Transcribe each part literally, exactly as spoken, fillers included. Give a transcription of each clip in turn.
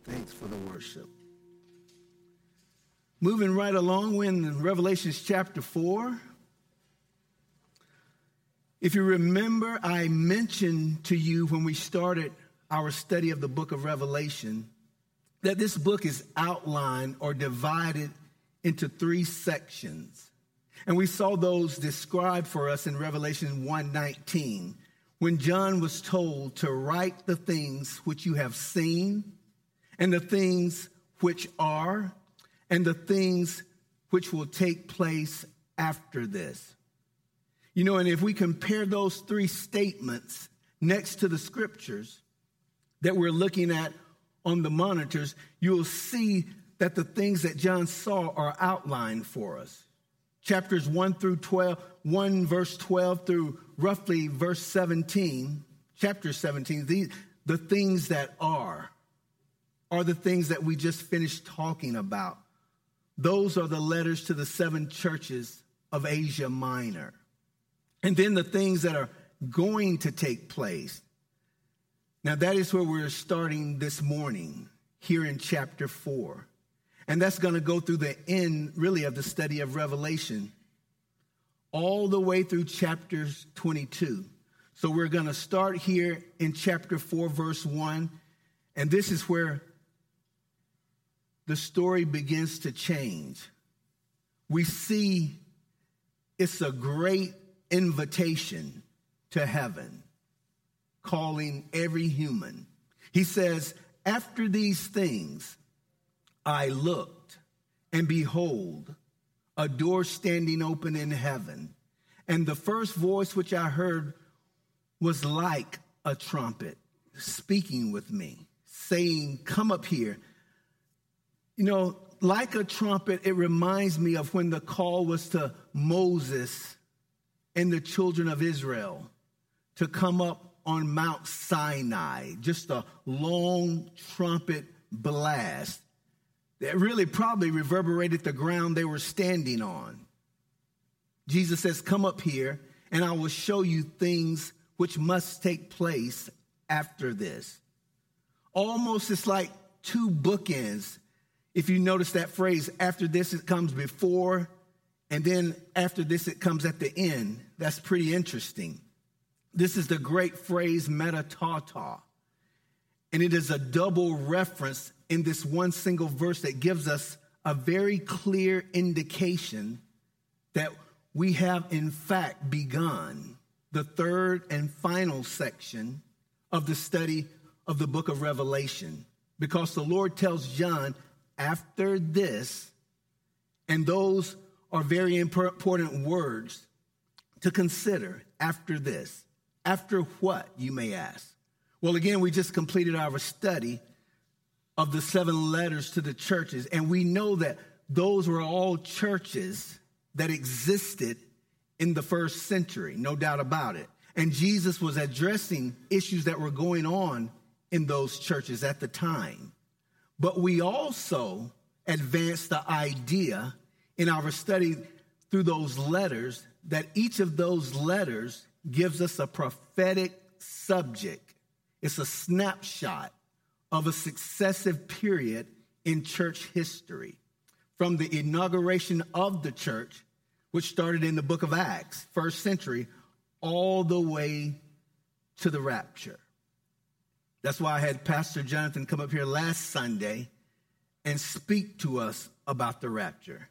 Thanks for the worship. Moving right along, we're in Revelation chapter four. If you remember, I mentioned to you when we started our study of the book of Revelation that this book is outlined or divided into three sections. And we saw those described for us in Revelation one nineteen, when John was told to write the things which you have seen, and the things which are, and the things which will take place after this. You know, and if we compare those three statements next to the scriptures that we're looking at on the monitors, you'll see that the things that John saw are outlined for us. Chapters one through twelve, one verse twelve through roughly verse seventeen, chapter seventeen, these, the things that are, are the things that we just finished talking about. Those are the letters to the seven churches of Asia Minor. And then the things that are going to take place. Now that is where we're starting this morning, here in chapter four. And that's going to go through the end, really, of the study of Revelation, all the way through chapters twenty-two. So we're going to start here in chapter four, verse one. And this is where the story begins to change. We see it's a great invitation to heaven, calling every human. He says, after these things, I looked, and behold, a door standing open in heaven. And the first voice which I heard was like a trumpet speaking with me, saying, come up here. You know, like a trumpet, it reminds me of when the call was to Moses and the children of Israel to come up on Mount Sinai, just a long trumpet blast that really probably reverberated the ground they were standing on. Jesus says, come up here and I will show you things which must take place after this. Almost it's like two bookends. If you notice that phrase, after this it comes before, and then after this it comes at the end. That's pretty interesting. This is the great phrase metatauta. And it is a double reference in this one single verse that gives us a very clear indication that we have in fact begun the third and final section of the study of the book of Revelation. Because the Lord tells John, after this, and those are very important words to consider, after this. After what, you may ask? Well, again, we just completed our study of the seven letters to the churches, and we know that those were all churches that existed in the first century, no doubt about it. And Jesus was addressing issues that were going on in those churches at the time. But we also advanced the idea in our study through those letters that each of those letters gives us a prophetic subject. It's a snapshot of a successive period in church history, from the inauguration of the church, which started in the book of Acts, first century, all the way to the rapture. That's why I had Pastor Jonathan come up here last Sunday and speak to us about the rapture.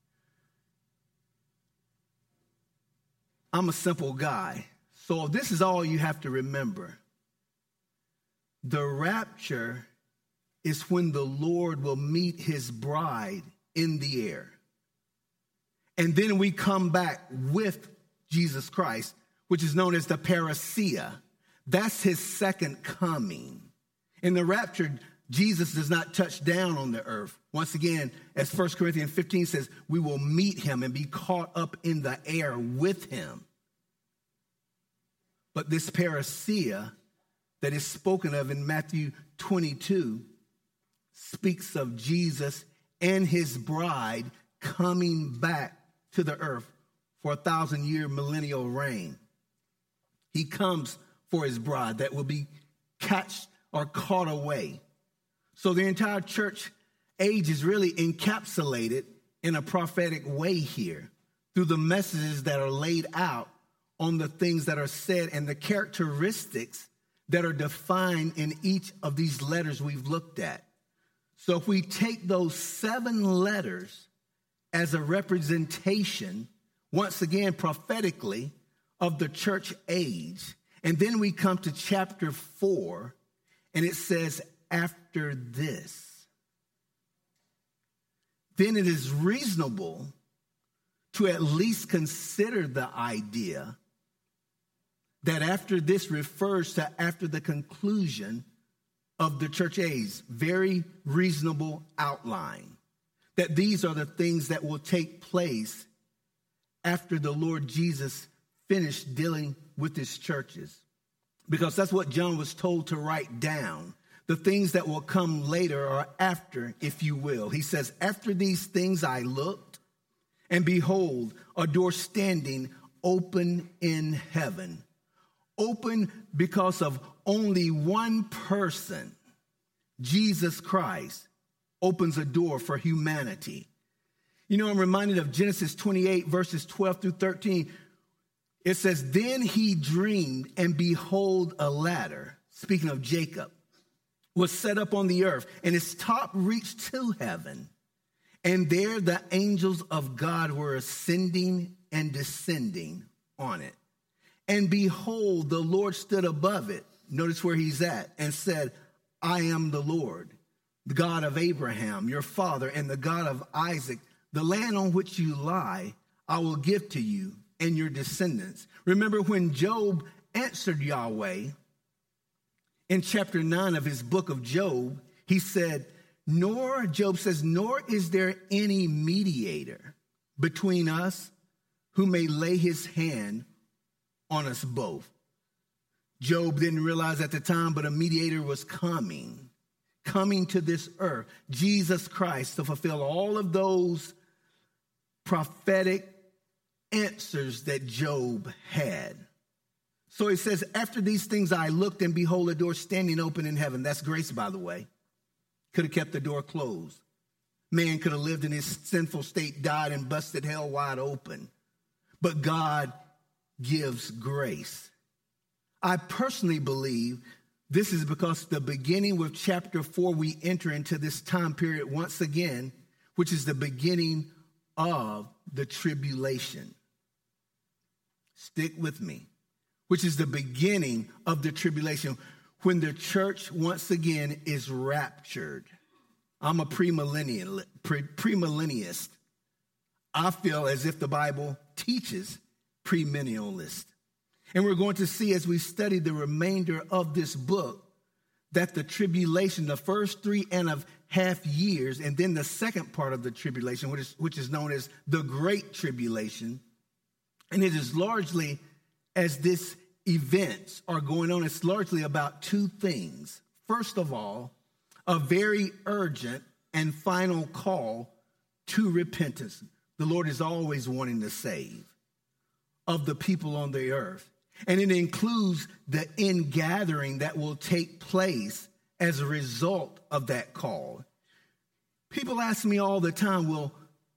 I'm a simple guy, so this is all you have to remember. The rapture is when the Lord will meet his bride in the air. And then we come back with Jesus Christ, which is known as the parousia. That's his second coming. In the rapture, Jesus does not touch down on the earth. Once again, as First Corinthians fifteen says, we will meet him and be caught up in the air with him. But this parousia that is spoken of in Matthew twenty-two speaks of Jesus and his bride coming back to the earth for a thousand-year millennial reign. He comes for his bride that will be catched or caught away. So the entire church age is really encapsulated in a prophetic way here through the messages that are laid out on the things that are said and the characteristics that are defined in each of these letters we've looked at. So if we take those seven letters as a representation, once again prophetically, of the church age, and then we come to chapter four, and it says, after this, then it is reasonable to at least consider the idea that after this refers to after the conclusion of the church age. Very reasonable outline. That these are the things that will take place after the Lord Jesus finished dealing with his churches. Because that's what John was told to write down. The things that will come later or after, if you will. He says, after these things I looked, and behold, a door standing open in heaven. Open because of only one person, Jesus Christ, opens a door for humanity. You know, I'm reminded of Genesis twenty-eight, verses twelve through thirteen. It says, then he dreamed, and behold, a ladder, speaking of Jacob, was set up on the earth, and its top reached to heaven. And there the angels of God were ascending and descending on it. And behold, the Lord stood above it. Notice where he's at, and said, I am the Lord, the God of Abraham, your father, and the God of Isaac. The land on which you lie, I will give to you and your descendants. Remember when Job answered Yahweh in chapter nine of his book of Job, he said, nor, Job says, nor is there any mediator between us who may lay his hand on us both. Job didn't realize at the time, but a mediator was coming, coming to this earth, Jesus Christ, to fulfill all of those prophetic answers that Job had. So he says, after these things I looked, and behold, a door standing open in heaven. That's grace, by the way. Could have kept the door closed. Man could have lived in his sinful state, died, and busted hell wide open. But God gives grace. I personally believe this is because the beginning with chapter four, we enter into this time period once again, which is the beginning of the tribulation. Stick with me. Which is the beginning of the tribulation, when the church once again is raptured. I'm a premillennial, pre, premillennialist. I feel as if the Bible teaches premillennialist. And we're going to see as we study the remainder of this book that the tribulation, the first three and a half years, and then the second part of the tribulation, which is, which is known as the Great Tribulation, and it is largely, as this events are going on, it's largely about two things. First of all, a very urgent and final call to repentance. The Lord is always wanting to save of the people on the earth. And it includes the ingathering that will take place as a result of that call. People ask me all the time, will,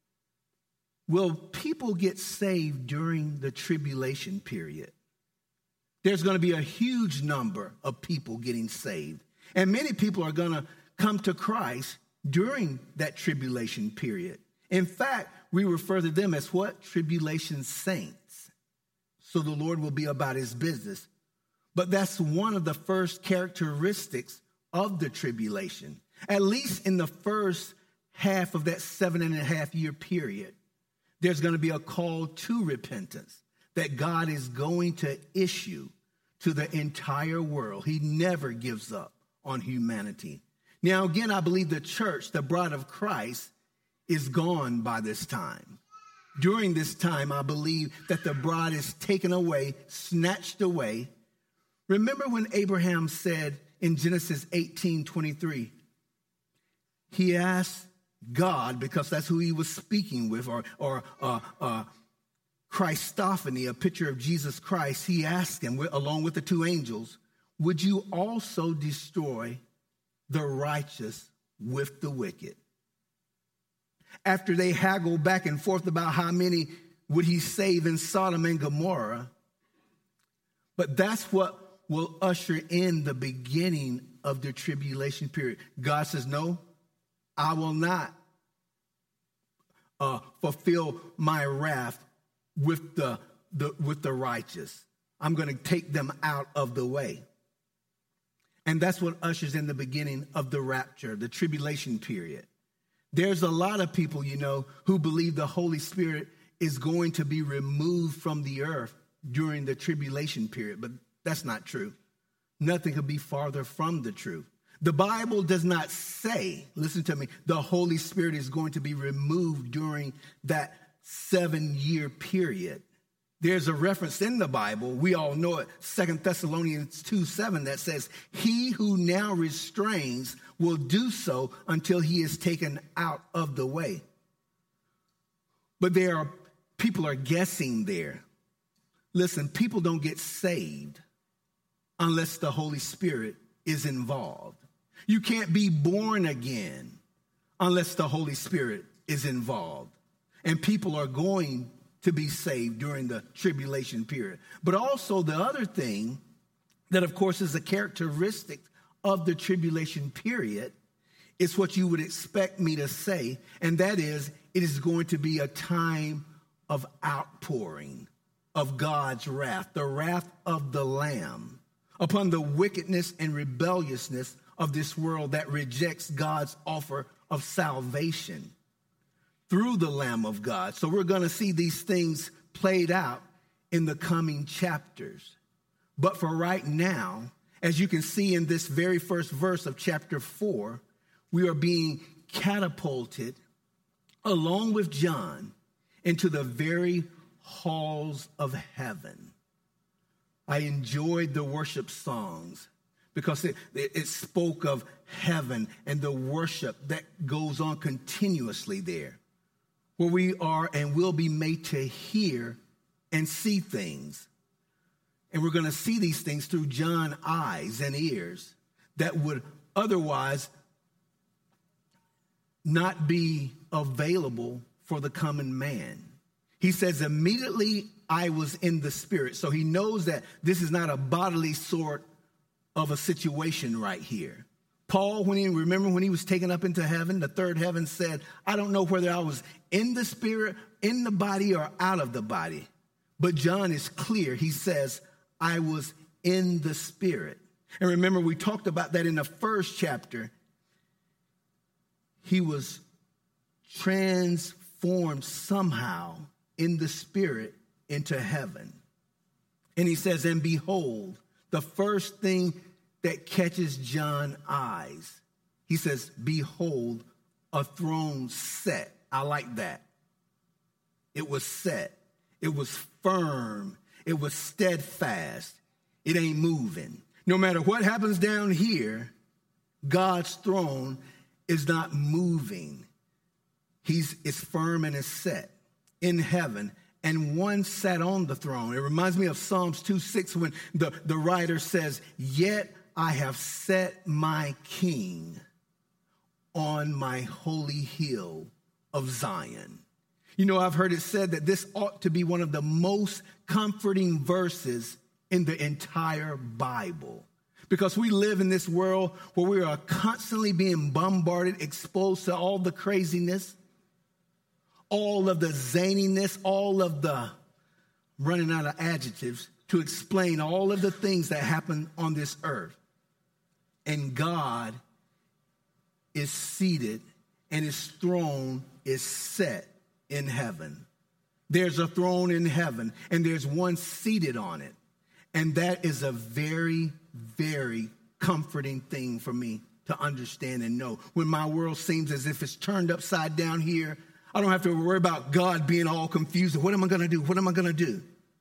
will people get saved during the tribulation period? There's going to be a huge number of people getting saved. And many people are going to come to Christ during that tribulation period. In fact, we refer to them as what? Tribulation saints. So the Lord will be about his business. But that's one of the first characteristics of the tribulation. At least in the first half of that seven and a half year period, there's going to be a call to repentance that God is going to issue to the entire world. He never gives up on humanity. Now, again, I believe the church, the bride of Christ, is gone by this time. During this time, I believe that the bride is taken away, snatched away. Remember when Abraham said in Genesis eighteen twenty-three, he asked God, because that's who he was speaking with, or, or uh, uh, Christophany, a picture of Jesus Christ, he asked him, along with the two angels, would you also destroy the righteous with the wicked. After they haggle back and forth about how many would he save in Sodom and Gomorrah, but that's what will usher in the beginning of the tribulation period. God says, no, I will not uh, fulfill my wrath with the, the, with the righteous. I'm going to take them out of the way. And that's what ushers in the beginning of the rapture, the tribulation period. There's a lot of people, you know, who believe the Holy Spirit is going to be removed from the earth during the tribulation period, but that's not true. Nothing could be farther from the truth. The Bible does not say, listen to me, the Holy Spirit is going to be removed during that seven-year period. There's a reference in the Bible, we all know it, Second Thessalonians two seven, that says, he who now restrains will do so until he is taken out of the way. But there are, people are guessing there. Listen, people don't get saved unless the Holy Spirit is involved. You can't be born again unless the Holy Spirit is involved. And people are going to be saved during the tribulation period. But also the other thing that, of course, is a characteristic of the tribulation period is what you would expect me to say, and that is it is going to be a time of outpouring of God's wrath, the wrath of the Lamb, upon the wickedness and rebelliousness of this world that rejects God's offer of salvation through the Lamb of God. So we're going to see these things played out in the coming chapters. But for right now, as you can see in this very first verse of chapter four, we are being catapulted along with John into the very halls of heaven. I enjoyed the worship songs because it, it, it spoke of heaven and the worship that goes on continuously there, where we are and will be made to hear and see things. And we're going to see these things through John's eyes and ears that would otherwise not be available for the common man. He says, immediately I was in the spirit. So he knows that this is not a bodily sort of a situation right here. Paul, when he remember when he was taken up into heaven, the third heaven, said, I don't know whether I was in the spirit, in the body, or out of the body. But John is clear. He says, I was in the spirit. And remember, we talked about that in the first chapter. He was transformed somehow in the spirit into heaven. And he says, and behold, the first thing that catches John's eyes, he says, behold, a throne set. I like that. It was set. It was firm. It was steadfast. It ain't moving. No matter what happens down here, God's throne is not moving. He's it's firm and it's set in heaven. And one sat on the throne. It reminds me of Psalms two six when the, the writer says, yet I have set my king on my holy hill of Zion. You know, I've heard it said that this ought to be one of the most comforting verses in the entire Bible. Because we live in this world where we are constantly being bombarded, exposed to all the craziness, all of the zaniness, all of the, running out of adjectives to explain all of the things that happen on this earth. And God is seated and his throne is set in heaven. There's a throne in heaven and there's one seated on it. And that is a very, very comforting thing for me to understand and know. When my world seems as if it's turned upside down here, I don't have to worry about God being all confused. What am I going to do? What am I going to do?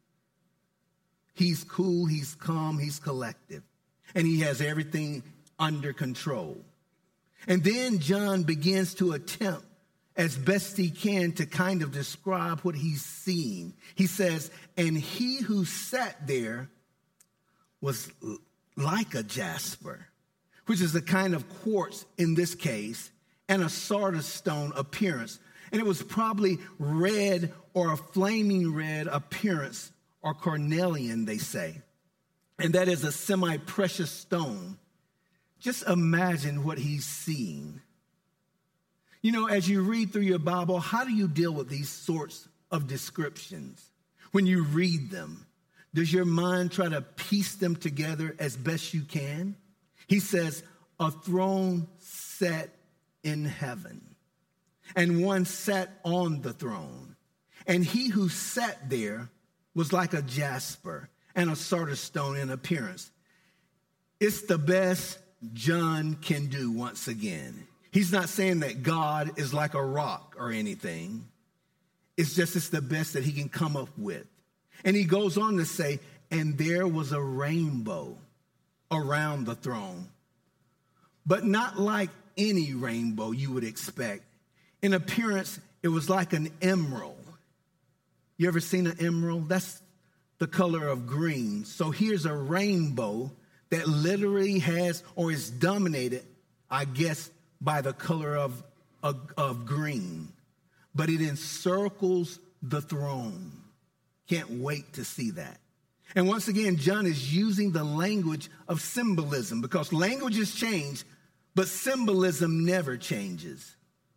He's cool, he's calm, he's collective. And he has everything under control. And then John begins to attempt as best he can to kind of describe what he's seen. He says, and he who sat there was like a jasper, which is a kind of quartz in this case, and a sardis stone appearance. And it was probably red or a flaming red appearance, or cornelian, they say. And that is a semi-precious stone. Just imagine what he's seeing. You know, as you read through your Bible, how do you deal with these sorts of descriptions? When you read them, does your mind try to piece them together as best you can? He says, a throne set in heaven, and one sat on the throne. And he who sat there was like a jasper and a sardis stone in appearance. It's the best John can do once again. He's not saying that God is like a rock or anything. It's just it's the best that he can come up with. And he goes on to say, and there was a rainbow around the throne, but not like any rainbow you would expect. In appearance, it was like an emerald. You ever seen an emerald? That's the color of green. So here's a rainbow that literally has, or is dominated, I guess, by the color of, of, of green. But it encircles the throne. Can't wait to see that. And once again, John is using the language of symbolism, because languages change, but symbolism never changes.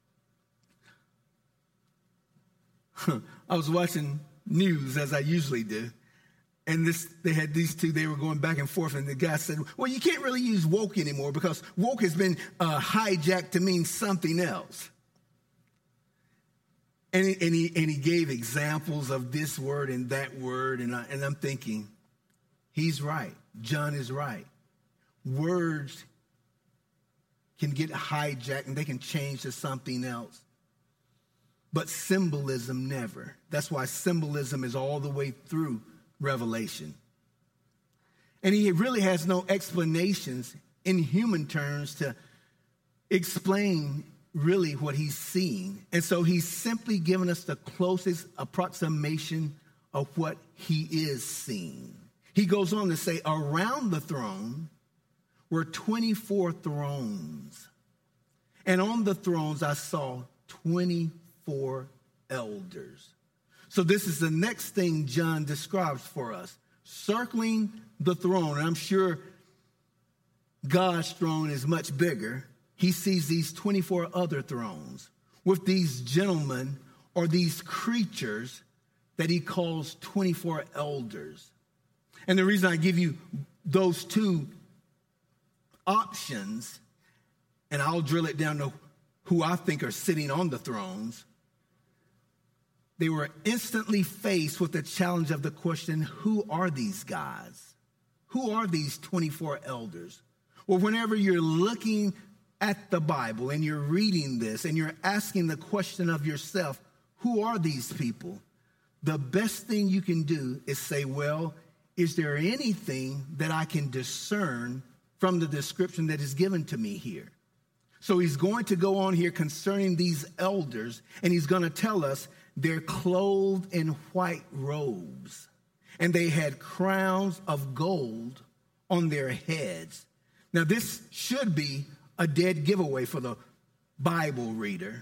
I was watching news, as I usually do, and this they had these two, they were going back and forth, and the guy said, well, you can't really use woke anymore because woke has been uh, hijacked to mean something else. And he, and, he, and he gave examples of this word and that word, and, I, and I'm thinking, he's right. John is right. Words can get hijacked, and they can change to something else. But symbolism never. That's why symbolism is all the way through Revelation. And he really has no explanations in human terms to explain really what he's seeing. And so he's simply given us the closest approximation of what he is seeing. He goes on to say, around the throne were twenty-four thrones. And on the thrones I saw twenty-four elders. So this is the next thing John describes for us. Circling the throne, and I'm sure God's throne is much bigger. He sees these twenty-four other thrones with these gentlemen or these creatures that he calls twenty-four elders. And the reason I give you those two options, and I'll drill it down to who I think are sitting on the thrones, they were instantly faced with the challenge of the question, who are these guys? Who are these twenty-four elders? Well, whenever you're looking at the Bible and you're reading this and you're asking the question of yourself, who are these people? The best thing you can do is say, well, is there anything that I can discern from the description that is given to me here? So he's going to go on here concerning these elders, and he's going to tell us they're clothed in white robes, and they had crowns of gold on their heads. Now, this should be a dead giveaway for the Bible reader,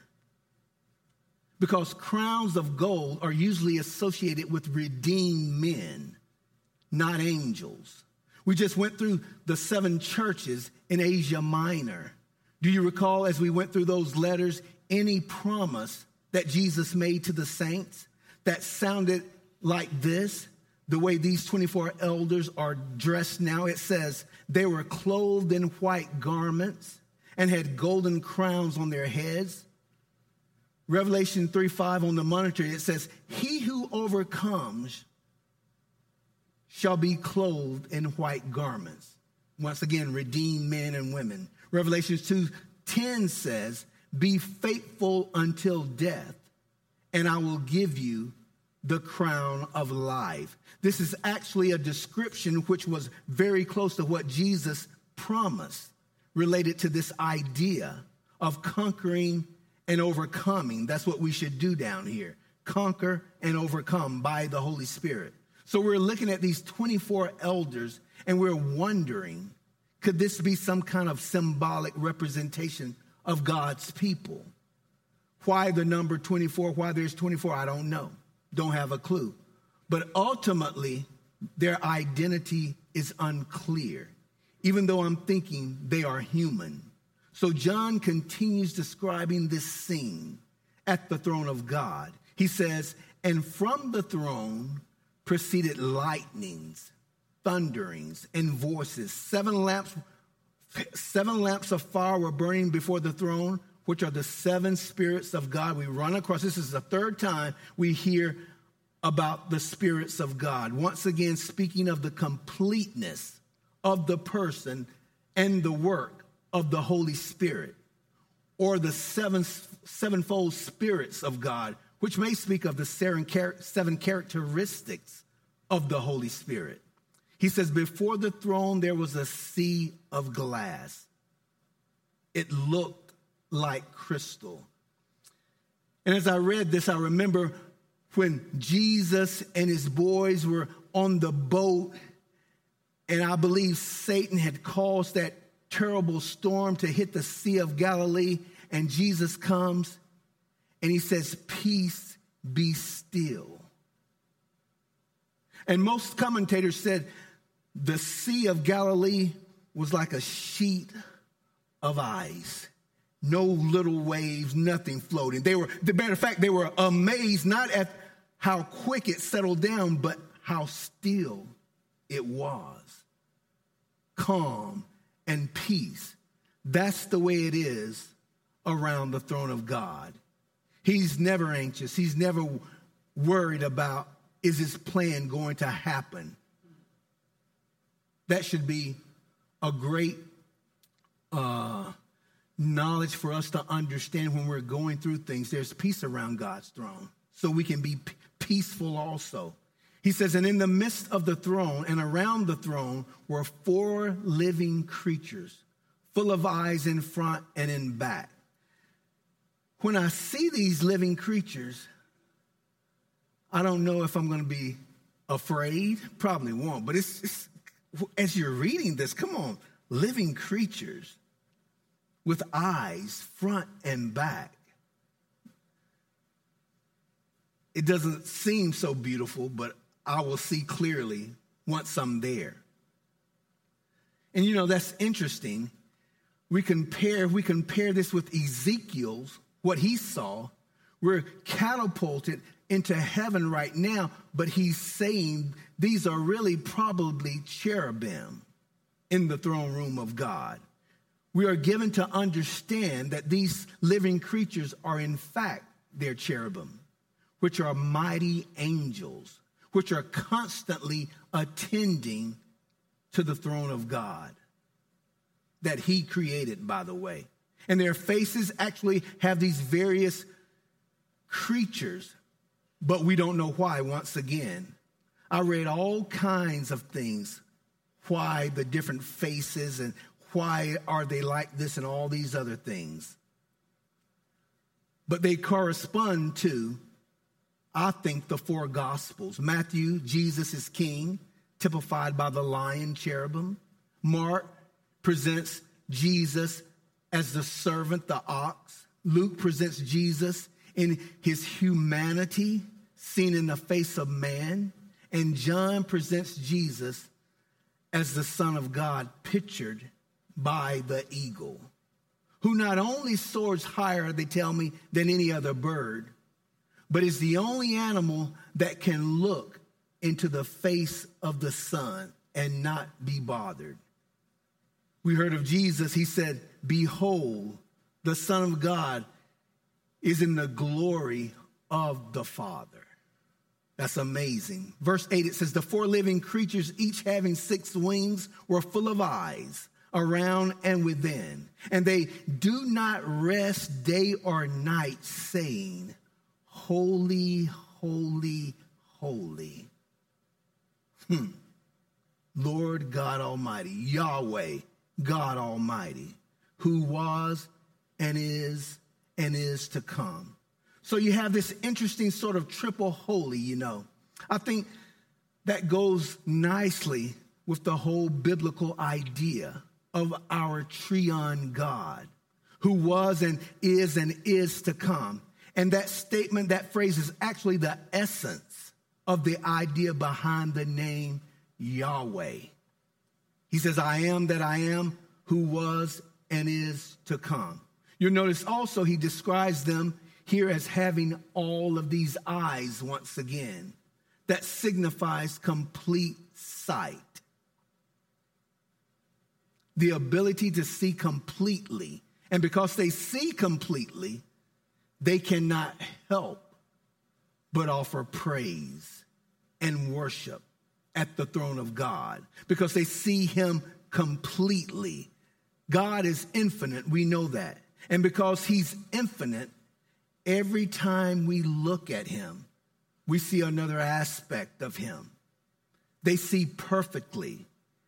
because crowns of gold are usually associated with redeemed men, not angels. We just went through the seven churches in Asia Minor. Do you recall, as we went through those letters, any promise that Jesus made to the saints that sounded like this? The way these twenty-four elders are dressed now, it says they were clothed in white garments and had golden crowns on their heads. Revelation three five on the monitor, it says, he who overcomes shall be clothed in white garments. Once again, redeemed men and women. Revelation two ten says, be faithful until death, and I will give you the crown of life. This is actually a description which was very close to what Jesus promised related to this idea of conquering and overcoming. That's what we should do down here. Conquer and overcome by the Holy Spirit. So we're looking at these twenty-four elders, and we're wondering, Could this be some kind of symbolic representation of God's people? Why the number twenty-four, why there's twenty-four, I don't know. Don't have a clue. But ultimately, their identity is unclear, even though I'm thinking they are human. So John continues describing this scene at the throne of God. He says, and from the throne proceeded lightnings, thunderings, and voices. Seven lamps, seven lamps of fire were burning before the throne, which are the seven spirits of God. We run across, this is the third time we hear about the spirits of God. Once again, speaking of the completeness of the person and the work of the Holy Spirit, or the seven, sevenfold spirits of God, which may speak of the seven characteristics of the Holy Spirit. He says, before the throne, there was a sea of glass. It looked like crystal. And as I read this, I remember when Jesus and his boys were on the boat, and I believe Satan had caused that terrible storm to hit the Sea of Galilee, and Jesus comes and he says, peace, be still. And most commentators said the Sea of Galilee was like a sheet of ice. No little waves, nothing floating. They were, the matter of fact, they were amazed not at how quick it settled down, but how still it was. Calm and peace. That's the way it is around the throne of God. He's never anxious. He's never worried about, is his plan going to happen? That should be a great uh, knowledge for us to understand when we're going through things. There's peace around God's throne, so we can be p- peaceful also. He says, and in the midst of the throne and around the throne were four living creatures, full of eyes in front and in back. When I see these living creatures, I don't know if I'm going to be afraid. Probably won't. But it's, it's as you're reading this, come on, living creatures with eyes front and back. It doesn't seem so beautiful, but I will see clearly once I'm there. And you know, that's interesting. We compare, we compare this with Ezekiel's, what he saw. We're catapulted into heaven right now, but he's saying these are really probably cherubim in the throne room of God. We are given to understand that these living creatures are in fact their cherubim, which are mighty angels, which are constantly attending to the throne of God that he created, by the way. And their faces actually have these various creatures, but we don't know why. Once again, I read all kinds of things, why the different faces and why are they like this and all these other things. But they correspond to, I think, the four Gospels. Matthew, Jesus is king, typified by the lion cherubim. Mark presents Jesus as the servant, the ox. Luke presents Jesus in his humanity, seen in the face of man. And John presents Jesus as the Son of God, pictured by the eagle, who not only soars higher, they tell me, than any other bird, but is the only animal that can look into the face of the sun and not be bothered. We heard of Jesus. He said, behold, the Son of God is in the glory of the Father. That's amazing. Verse eight, it says, the four living creatures, each having six wings, were full of eyes around and within. And they do not rest day or night, saying, holy, holy, holy. Hmm. Lord God Almighty, Yahweh, God Almighty, who was and is and is to come. So you have this interesting sort of triple holy, you know. I think that goes nicely with the whole biblical idea of our Triune God, who was and is and is to come. And that statement, that phrase is actually the essence of the idea behind the name Yahweh. He says, I am that I am, who was and is to come. You'll notice also he describes them here as having all of these eyes once again. That signifies complete sight. The ability to see completely. And because they see completely, they cannot help but offer praise and worship at the throne of God because they see him completely. God is infinite, we know that. And because he's infinite, every time we look at him, we see another aspect of him. They see perfectly.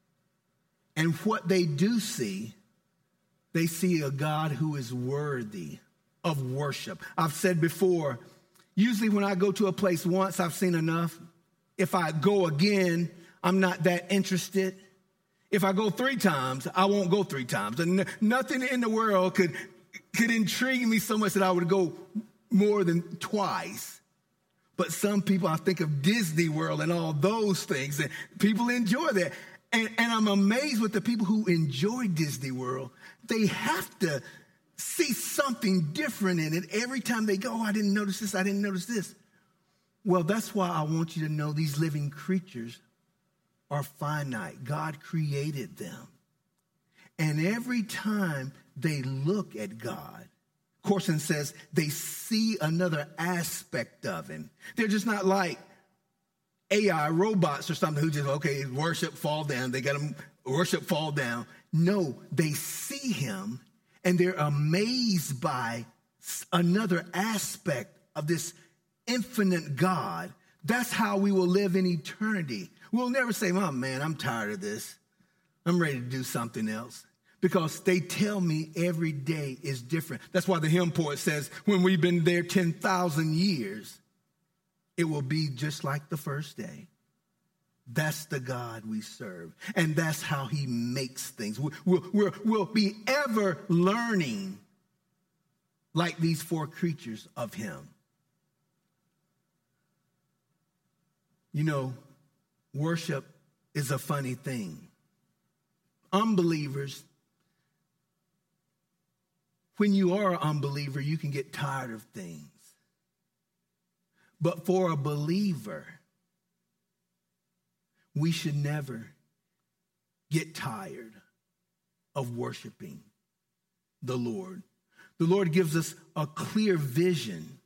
And what they do see, they see a God who is worthy of worship. I've said before, usually when I go to a place once, I've seen enough. If I go again, I'm not that interested. If I go three times, I won't go three times. And nothing in the world could, could intrigue me so much that I would go more than twice. But some people, I think of Disney World and all those things, and people enjoy that. And, and I'm amazed with the people who enjoy Disney World. They have to see something different in it every time they go. Oh, I didn't notice this. I didn't notice this. Well, that's why I want you to know these living creatures are finite. God created them. And every time they look at God, Corson says they see another aspect of him. They're just not like A I robots or something who just, okay, worship, fall down. They got them worship, fall down. No, they see him and they're amazed by another aspect of this infinite God. That's how we will live in eternity. We'll never say, oh man, I'm tired of this. I'm ready to do something else. Because they tell me every day is different. That's why the hymn poet says, when we've been there ten thousand years, it will be just like the first day. That's the God we serve. And that's how he makes things. We'll, we'll, we'll be ever learning like these four creatures of him. You know, worship is a funny thing. Unbelievers, when you are an unbeliever, you can get tired of things. But for a believer, we should never get tired of worshiping the Lord. The Lord gives us a clear vision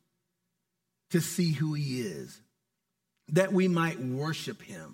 to see who he is, that we might worship him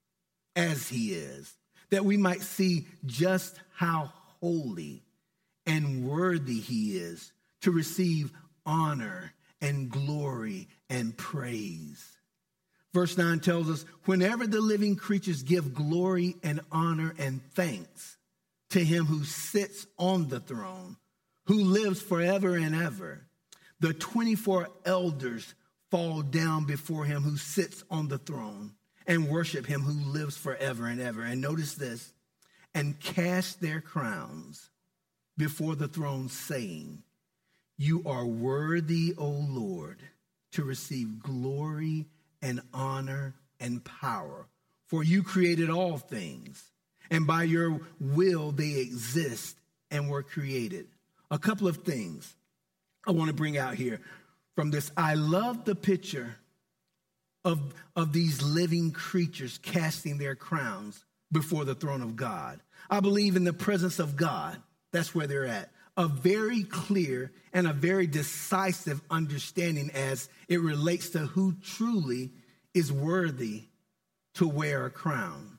as he is, that we might see just how holy and worthy he is to receive honor and glory and praise. Verse nine tells us, whenever the living creatures give glory and honor and thanks to him who sits on the throne, who lives forever and ever, the twenty-four elders fall down before him who sits on the throne and worship him who lives forever and ever. And notice this, and cast their crowns before the throne, saying, you are worthy, O Lord, to receive glory and honor and power. For you created all things, and by your will they exist and were created. A couple of things I want to bring out here from this. I love the picture of, of these living creatures casting their crowns before the throne of God. I believe in the presence of God. That's where they're at. A very clear and a very decisive understanding as it relates to who truly is worthy to wear a crown.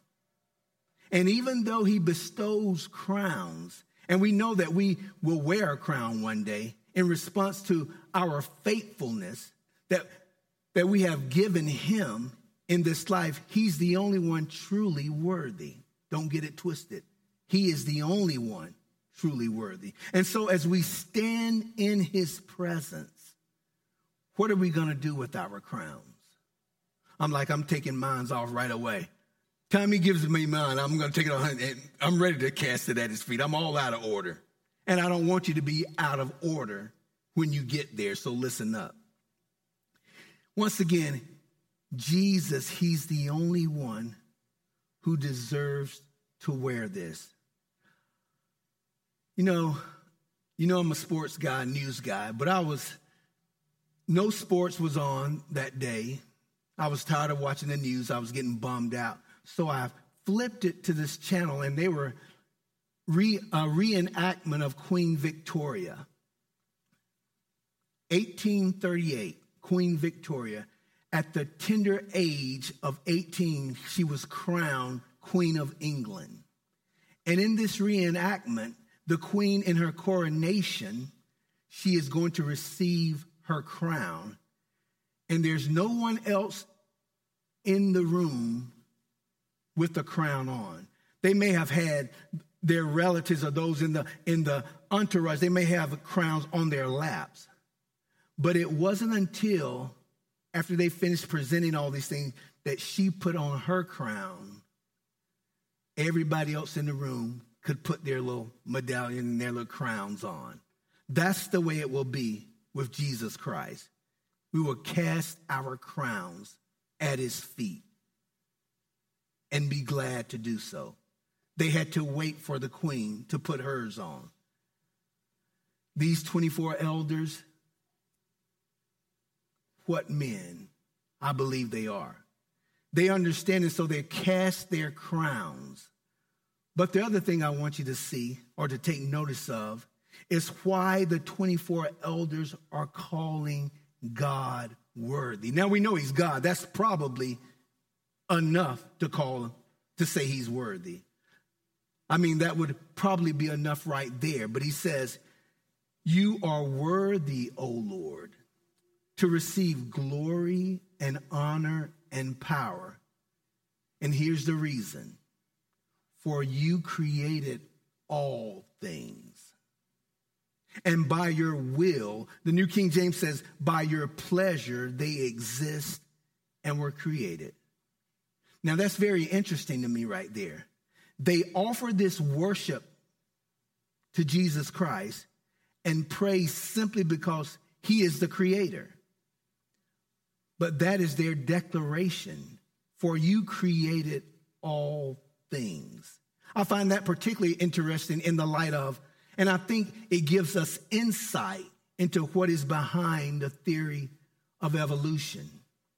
And even though he bestows crowns, and we know that we will wear a crown one day in response to our faithfulness that, that we have given him in this life, he's the only one truly worthy. Don't get it twisted. He is the only one truly worthy. And so as we stand in his presence, what are we going to do with our crowns? I'm like, I'm taking mine off right away. Time he gives me mine, I'm going to take it on, and I'm ready to cast it at his feet. I'm all out of order. And I don't want you to be out of order when you get there, so listen up. Once again, Jesus, he's the only one who deserves to wear this. You know, you know I'm a sports guy, news guy, but I was, no sports was on that day. I was tired of watching the news. I was getting bummed out. So I flipped it to this channel, and they were re, a reenactment of Queen Victoria. eighteen thirty-eight, Queen Victoria. At the tender age of eighteen, she was crowned Queen of England. And in this reenactment, the Queen in her coronation, she is going to receive her crown. And there's no one else in the room with the crown on. They may have had their relatives or those in the in the entourage, they may have crowns on their laps. But it wasn't until after they finished presenting all these things that she put on her crown. Everybody else in the room could put their little medallion and their little crowns on. That's the way it will be with Jesus Christ. We will cast our crowns at his feet and be glad to do so. They had to wait for the queen to put hers on. These twenty-four elders, what men I believe they are. They understand it, so they cast their crowns. But the other thing I want you to see or to take notice of is why the twenty-four elders are calling God worthy. Now we know he's God. That's probably enough to call him, to say he's worthy. I mean, that would probably be enough right there. But he says, you are worthy, O Lord, to receive glory and honor and power. And here's the reason. For you created all things. And by your will, the New King James says, by your pleasure, they exist and were created. Now, that's very interesting to me right there. They offer this worship to Jesus Christ and praise simply because he is the creator. But that is their declaration. For you created all things. I find that particularly interesting in the light of, and I think it gives us insight into what is behind the theory of evolution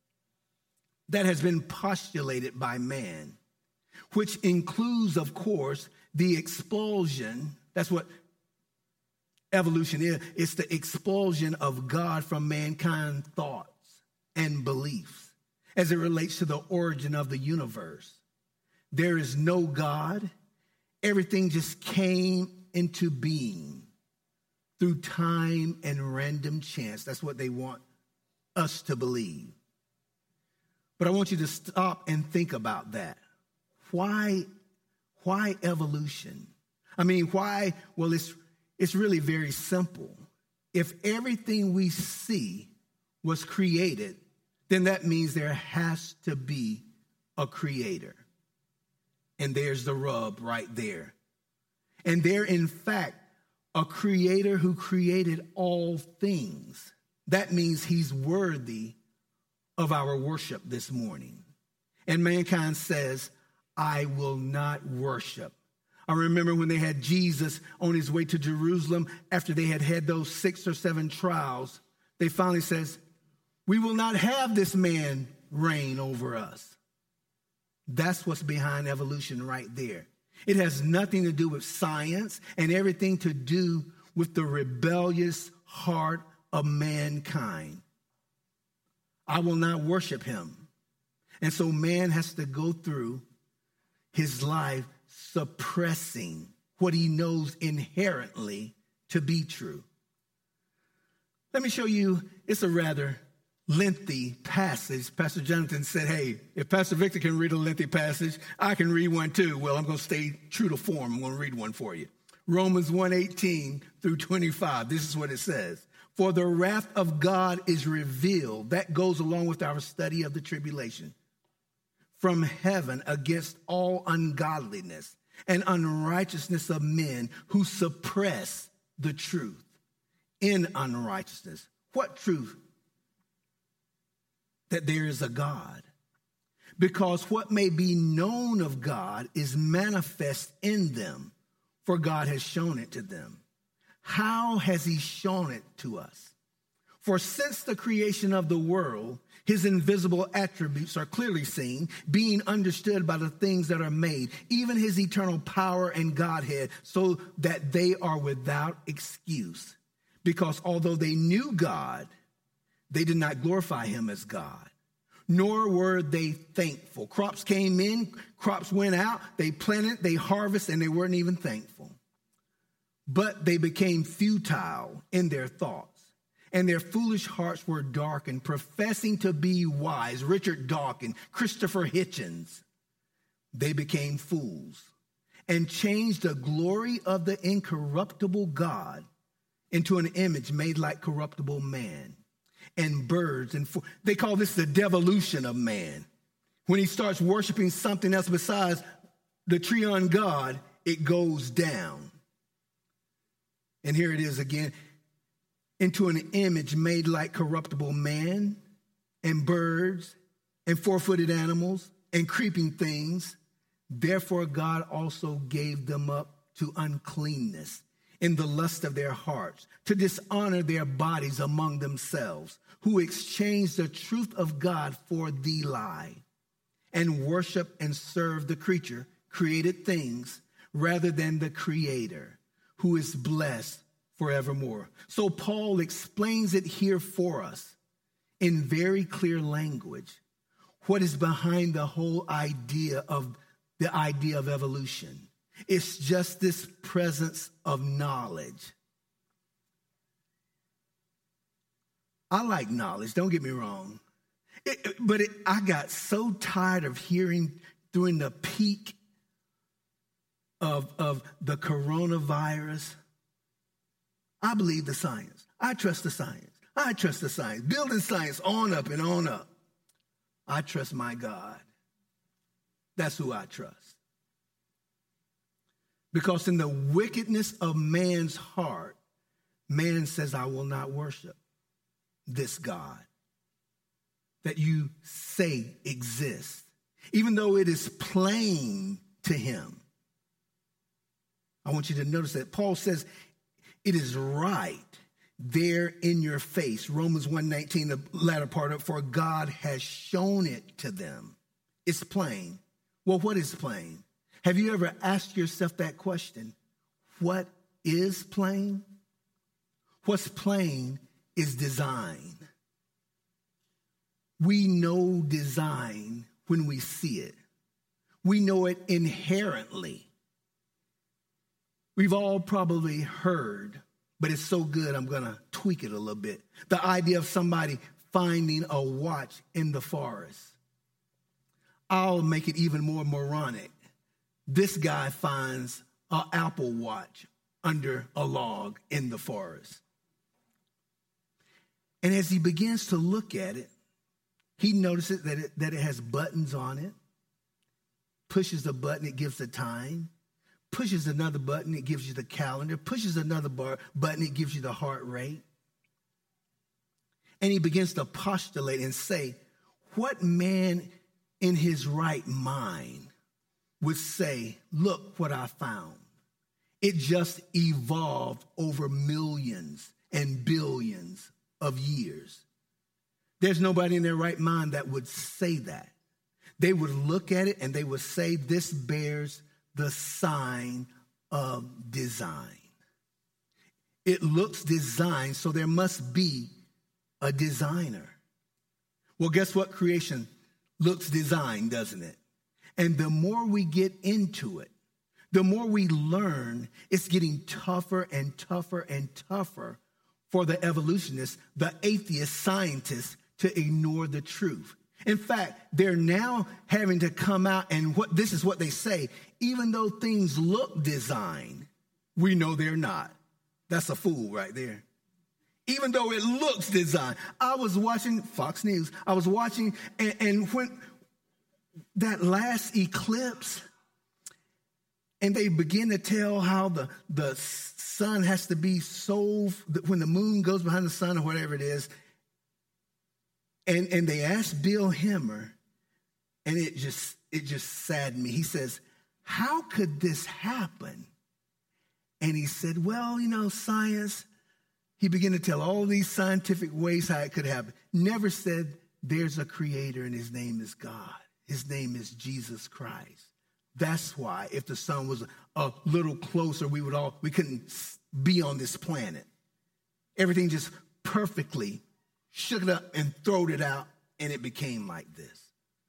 that has been postulated by man, which includes, of course, the expulsion. That's what evolution is. It's the expulsion of God from mankind's thoughts and beliefs as it relates to the origin of the universe. There is no God. Everything just came into being through time and random chance. That's what they want us to believe. But I want you to stop and think about that. Why, why evolution? I mean, why? Well, it's, it's really very simple. If everything we see was created, then that means there has to be a creator. And there's the rub right there. And there, in fact, a creator who created all things. That means he's worthy of our worship this morning. And mankind says, I will not worship. I remember when they had Jesus on his way to Jerusalem after they had had those six or seven trials, they finally says, we will not have this man reign over us. That's what's behind evolution right there. It has nothing to do with science and everything to do with the rebellious heart of mankind. I will not worship him. And so man has to go through his life suppressing what he knows inherently to be true. Let me show you, it's a rather lengthy passage. Pastor Jonathan said, hey, if Pastor Victor can read a lengthy passage, I can read one too. Well, I'm going to stay true to form. I'm going to read one for you. Romans one eighteen through twenty-five. This is what it says. For the wrath of God is revealed. That goes along with our study of the tribulation. from heaven against all ungodliness and unrighteousness of men who suppress the truth in unrighteousness. What truth? That there is a God. Because what may be known of God is manifest in them, for God has shown it to them. How has he shown it to us? For since the creation of the world, his invisible attributes are clearly seen, being understood by the things that are made, even his eternal power and Godhead, so that they are without excuse. Because although they knew God, they did not glorify him as God, nor were they thankful. Crops came in, crops went out, they planted, they harvested, and they weren't even thankful. But they became futile in their thoughts, and their foolish hearts were darkened, professing to be wise. Richard Dawkins, Christopher Hitchens, they became fools and changed the glory of the incorruptible God into an image made like corruptible man and birds. And fo- they call this the devolution of man. When he starts worshiping something else besides the triune God, it goes down. And here it is again. Into an image made like corruptible man and birds and four-footed animals and creeping things. Therefore, God also gave them up to uncleanness in the lust of their hearts, to dishonor their bodies among themselves, who exchanged the truth of God for the lie, and worship and serve the creature, created things, rather than the Creator, who is blessed forevermore. So Paul explains it here for us in very clear language, what is behind the whole idea of the idea of evolution. It's just this presence of knowledge. I like knowledge, don't get me wrong. It, but it, I got so tired of hearing during the peak of, of the coronavirus. I believe the science. I trust the science. I trust the science. Building science on up and on up. I trust my God. That's who I trust. Because in the wickedness of man's heart, man says, I will not worship this God that you say exists, even though it is plain to him. I want you to notice that Paul says, it is right there in your face. Romans one nineteen, the latter part of, for God has shown it to them. It's plain. Well, what is plain? Have you ever asked yourself that question? What is plain? What's plain is design. We know design when we see it. We know it inherently. We've all probably heard, but it's so good, I'm going to tweak it a little bit. The idea of somebody finding a watch in the forest. I'll make it even more moronic. This guy finds an Apple Watch under a log in the forest. And as he begins to look at it, he notices that it, that it has buttons on it. Pushes the button, it gives the time. Pushes another button, it gives you the calendar. Pushes another bar, button, it gives you the heart rate. And he begins to postulate and say, what man in his right mind would say, look what I found. It just evolved over millions and billions of years. There's nobody in their right mind that would say that. They would look at it and they would say, this bears the sign of design. It looks designed, so there must be a designer. Well, guess what? Creation looks designed, doesn't it? And the more we get into it, the more we learn, it's getting tougher and tougher and tougher for the evolutionists, the atheist scientists, to ignore the truth. In fact, they're now having to come out and what this is what they say. Even though things look designed, we know they're not. That's a fool right there. Even though it looks designed. I was watching Fox News. I was watching, and, and when that last eclipse, and they begin to tell how the, the sun has to be so, when the moon goes behind the sun or whatever it is. And, and they asked Bill Hemmer, and it just, it just saddened me. He says, how could this happen? And he said, well, you know, science, he began to tell all these scientific ways how it could happen. Never said there's a creator and his name is God. His name is Jesus Christ. That's why if the sun was a little closer, we would all, we couldn't be on this planet. Everything just perfectly shook it up and throwed it out, and it became like this.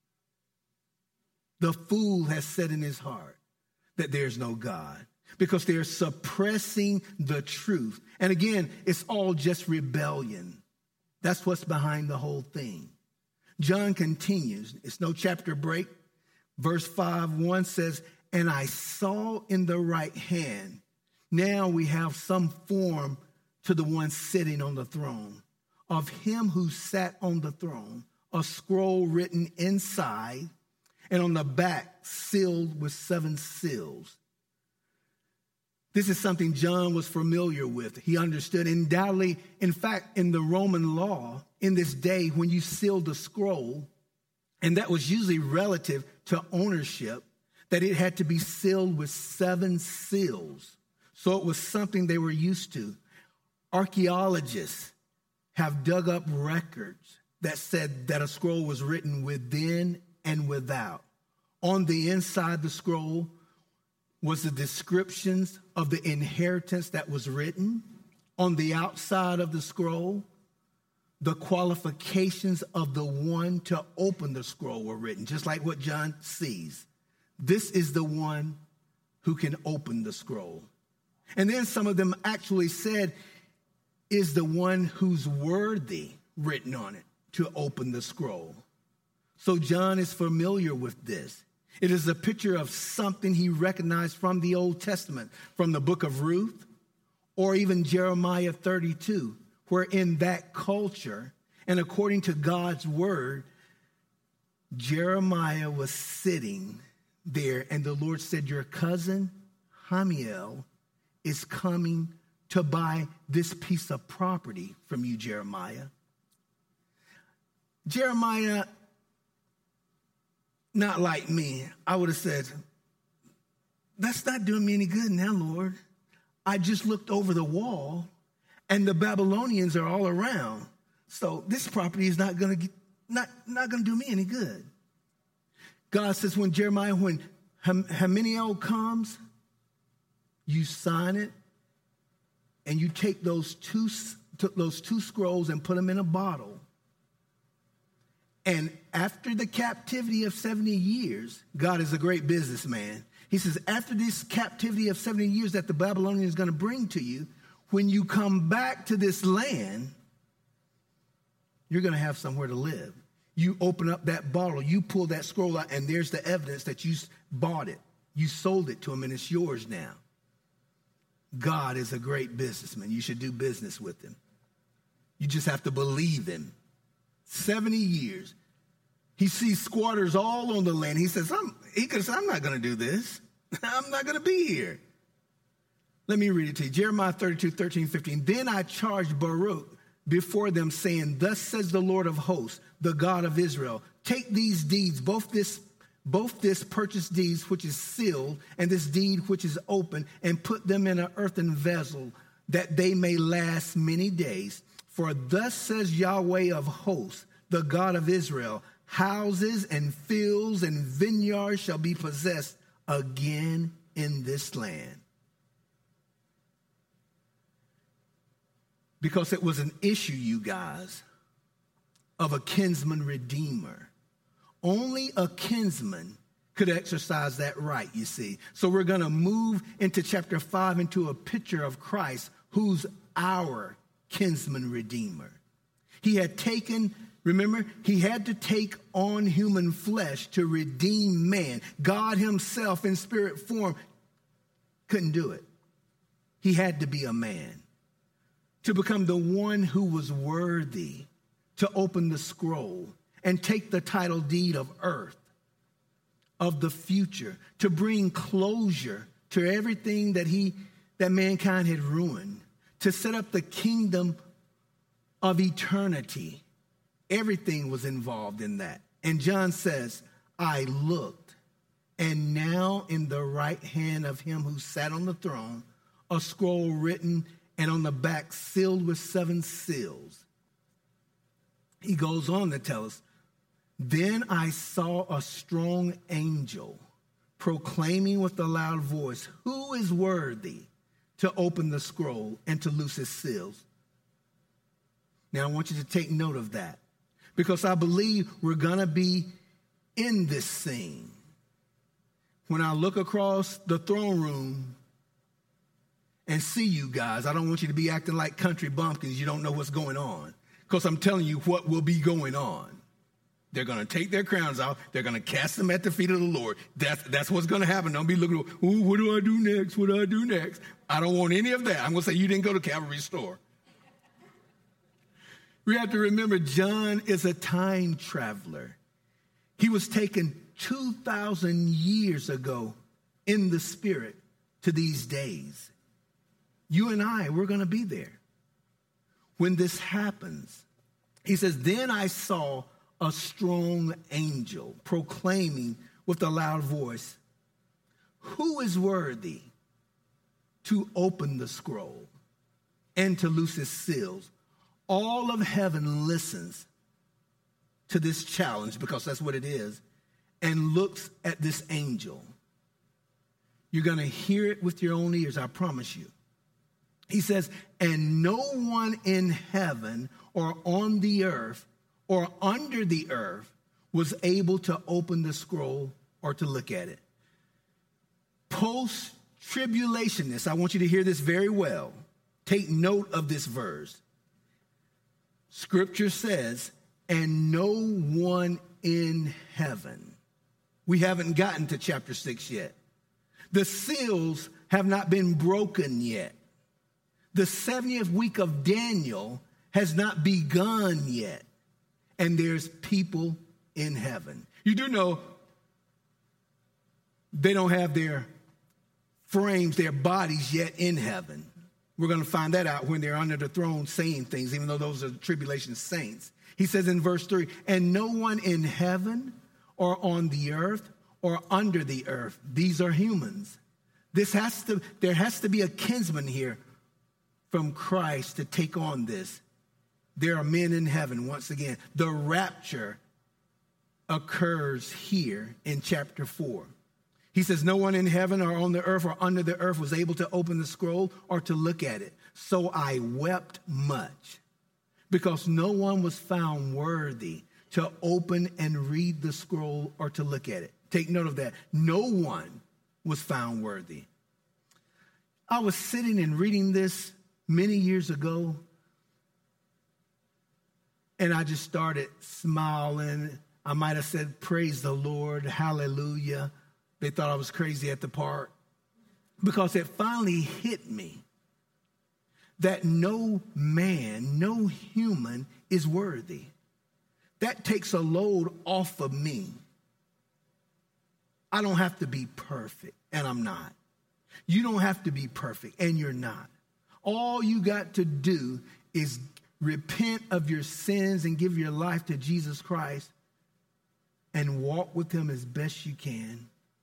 The fool has said in his heart that there's no God because they're suppressing the truth. And again, it's all just rebellion. That's what's behind the whole thing. John continues. It's no chapter break. Verse five, one says, and I saw in the right hand. Now we have some form to the one sitting on the throne. Of him who sat on the throne, a scroll written inside and on the back sealed with seven seals. This is something John was familiar with. He understood undoubtedly. In fact, in the Roman law, in this day, when you sealed a scroll, and that was usually relative to ownership, that it had to be sealed with seven seals. So it was something they were used to. Archaeologists have dug up records that said that a scroll was written within and without. On the inside the scroll was the descriptions of the inheritance that was written. On the outside of the scroll, the qualifications of the one to open the scroll were written, just like what John sees. This is the one who can open the scroll. And then some of them actually said, is the one who's worthy written on it to open the scroll. So John is familiar with this. It is a picture of something he recognized from the Old Testament, from the book of Ruth, or even Jeremiah thirty-two, where in that culture, and according to God's word, Jeremiah was sitting there, and the Lord said, your cousin Hamiel is coming to buy this piece of property from you, Jeremiah. Jeremiah, not like me, I would have said, that's not doing me any good now, Lord. I just looked over the wall and the Babylonians are all around. So this property is not going to not, not going to do me any good. God says when Jeremiah, when Hamiel comes, you sign it and you take those two, those two scrolls and put them in a bottle. And after the captivity of seventy years, God is a great businessman. He says, after this captivity of seventy years that the Babylonians is going to bring to you, when you come back to this land, you're going to have somewhere to live. You open up that bottle, you pull that scroll out, and there's the evidence that you bought it. You sold it to him, and it's yours now. God is a great businessman. You should do business with him. You just have to believe him. seventy years. He sees squatters all on the land. He says, I'm, he could say, I'm not going to do this. I'm not going to be here. Let me read it to you. Jeremiah thirty-two, thirteen, fifteen. Then I charged Baruch before them, saying, thus says the Lord of hosts, the God of Israel, take these deeds, both this, both this purchase deeds which is sealed and this deed which is open, and put them in an earthen vessel, that they may last many days. For thus says Yahweh of hosts, the God of Israel, houses and fields and vineyards shall be possessed again in this land. Because it was an issue, you guys, of a kinsman redeemer. Only a kinsman could exercise that right, you see. So we're going to move into chapter five into a picture of Christ, who's our kinsman redeemer. He had taken, remember, he had to take on human flesh to redeem man. God himself in spirit form couldn't do it. He had to be a man to become the one who was worthy to open the scroll and take the title deed of earth of the future, to bring closure to everything that he that mankind had ruined, to set up the kingdom of eternity. Everything was involved in that. And John says, I looked, and now in the right hand of him who sat on the throne, a scroll written and on the back sealed with seven seals. He goes on to tell us, then I saw a strong angel proclaiming with a loud voice, who is worthy to open the scroll and to loose its seals? Now, I want you to take note of that, because I believe we're going to be in this scene. When I look across the throne room and see you guys, I don't want you to be acting like country bumpkins. You don't know what's going on, because I'm telling you what will be going on. They're going to take their crowns off. They're going to cast them at the feet of the Lord. That's, that's what's going to happen. Don't be looking, ooh, what do I do next? What do I do next? I don't want any of that. I'm going to say, you didn't go to Calvary Store. We have to remember, John is a time traveler. He was taken two thousand years ago in the spirit to these days. You and I, we're going to be there when this happens. He says, then I saw a strong angel proclaiming with a loud voice, who is worthy to open the scroll and to loose its seals? All of heaven listens to this challenge, because that's what it is, and looks at this angel. You're going to hear it with your own ears, I promise you. He says, and no one in heaven or on the earth or under the earth was able to open the scroll or to look at it. Post-tribulationists, I want you to hear this very well. Take note of this verse. Scripture says, and no one in heaven. We haven't gotten to chapter six yet. The seals have not been broken yet. The seventieth week of Daniel has not begun yet. And there's people in heaven. You do know they don't have their frames, their bodies yet in heaven. We're going to find that out when they're under the throne saying things, even though those are tribulation saints. He says in verse three, and no one in heaven or on the earth or under the earth. These are humans. This has to, there has to be a kinsman here from Christ to take on this. There are men in heaven, once again. The rapture occurs here in chapter four. He says, no one in heaven or on the earth or under the earth was able to open the scroll or to look at it. So I wept much, because no one was found worthy to open and read the scroll or to look at it. Take note of that. No one was found worthy. I was sitting and reading this many years ago, and I just started smiling. I might have said, praise the Lord, hallelujah. They thought I was crazy at the part, because it finally hit me that no man, no human is worthy. That takes a load off of me. I don't have to be perfect, and I'm not. You don't have to be perfect, and you're not. All you got to do is repent of your sins and give your life to Jesus Christ and walk with him as best you can.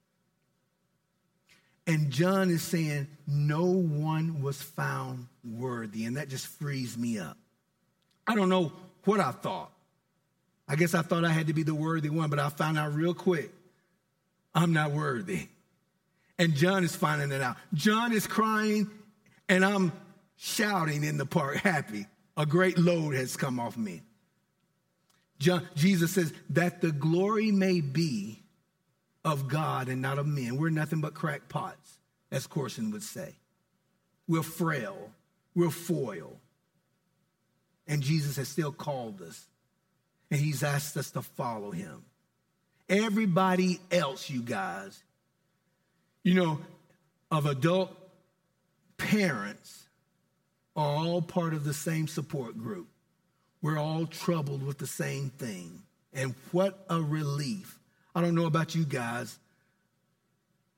And John is saying no one was found worthy, and that just frees me up. I don't know what I thought. I guess I thought I had to be the worthy one, but I found out real quick I'm not worthy. And John is finding it out. John is crying, and I'm shouting in the park, happy. A great load has come off me. John, Jesus says that the glory may be of God and not of men. We're nothing but crackpots, as Corson would say. We're frail. We're foil. And Jesus has still called us. And he's asked us to follow him. Everybody else, you guys, you know, of adult parents are all part of the same support group. We're all troubled with the same thing. And what a relief. I don't know about you guys,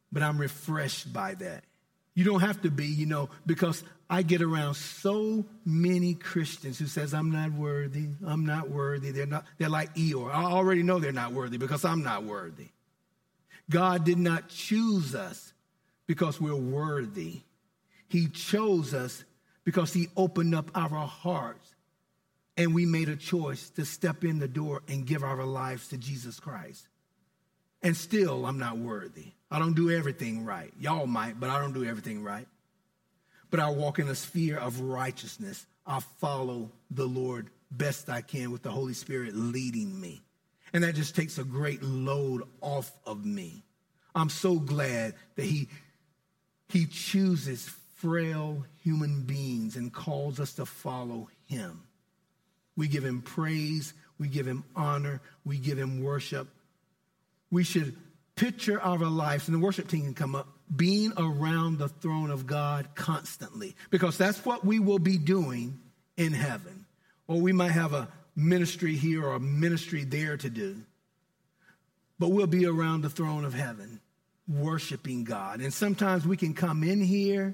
but I'm refreshed by that. You don't have to be, you know, because I get around so many Christians who says, I'm not worthy, I'm not worthy. They're not, they're like Eeyore. I already know they're not worthy because I'm not worthy. God did not choose us because we're worthy. He chose us because he opened up our hearts and we made a choice to step in the door and give our lives to Jesus Christ. And still, I'm not worthy. I don't do everything right. Y'all might, but I don't do everything right. But I walk in a sphere of righteousness. I follow the Lord best I can with the Holy Spirit leading me. And that just takes a great load off of me. I'm so glad that he, he chooses frail human beings and calls us to follow him. We give him praise. We give him honor. We give him worship. We should picture our lives, and the worship team can come up, being around the throne of God constantly, because that's what we will be doing in heaven. Or we might have a ministry here or a ministry there to do, but we'll be around the throne of heaven, worshiping God. And sometimes we can come in here,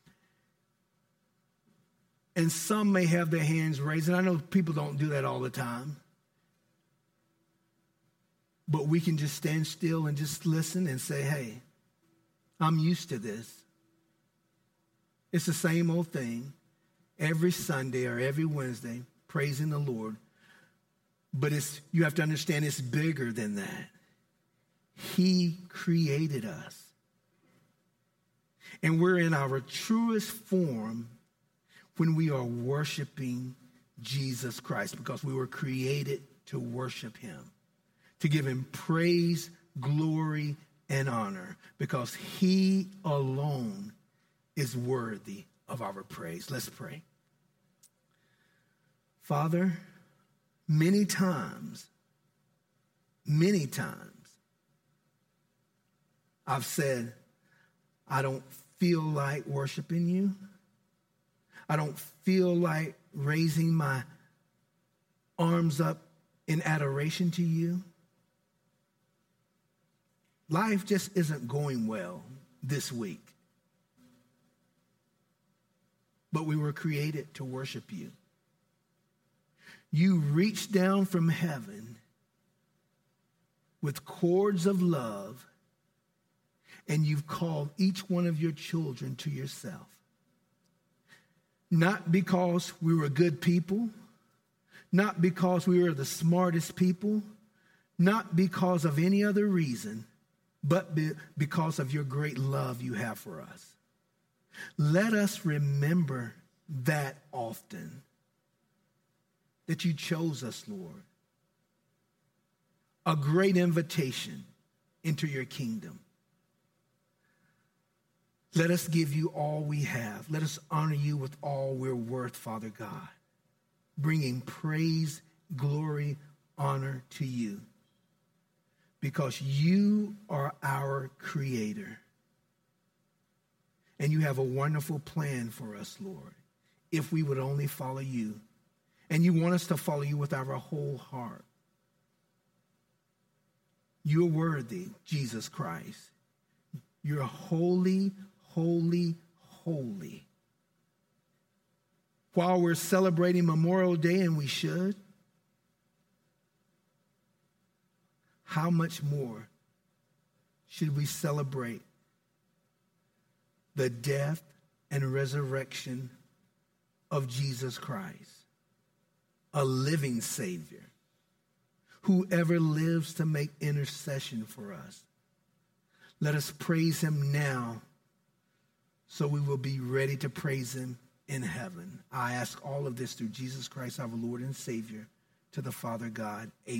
and some may have their hands raised, and I know people don't do that all the time. But we can just stand still and just listen and say, hey, I'm used to this. It's the same old thing every Sunday or every Wednesday, praising the Lord. But it's you have to understand it's bigger than that. He created us. And we're in our truest form when we are worshiping Jesus Christ, because we were created to worship him, to give him praise, glory, and honor, because he alone is worthy of our praise. Let's pray. Father, many times, many times, I've said, I don't feel like worshiping you. I don't feel like raising my arms up in adoration to you. Life just isn't going well this week. But we were created to worship you. You reached down from heaven with cords of love, and you've called each one of your children to yourself. Not because we were good people, not because we were the smartest people, not because of any other reason, but be, because of your great love you have for us. Let us remember that often, that you chose us, Lord. A great invitation into your kingdom. Let us give you all we have. Let us honor you with all we're worth, Father God, bringing praise, glory, honor to you, because you are our creator. And you have a wonderful plan for us, Lord, if we would only follow you. And you want us to follow you with our whole heart. You're worthy, Jesus Christ. You're holy, holy, holy. While we're celebrating Memorial Day, and we should, how much more should we celebrate the death and resurrection of Jesus Christ, a living Savior, whoever lives to make intercession for us. Let us praise him now, so we will be ready to praise him in heaven. I ask all of this through Jesus Christ, our Lord and Savior, to the Father God. Amen.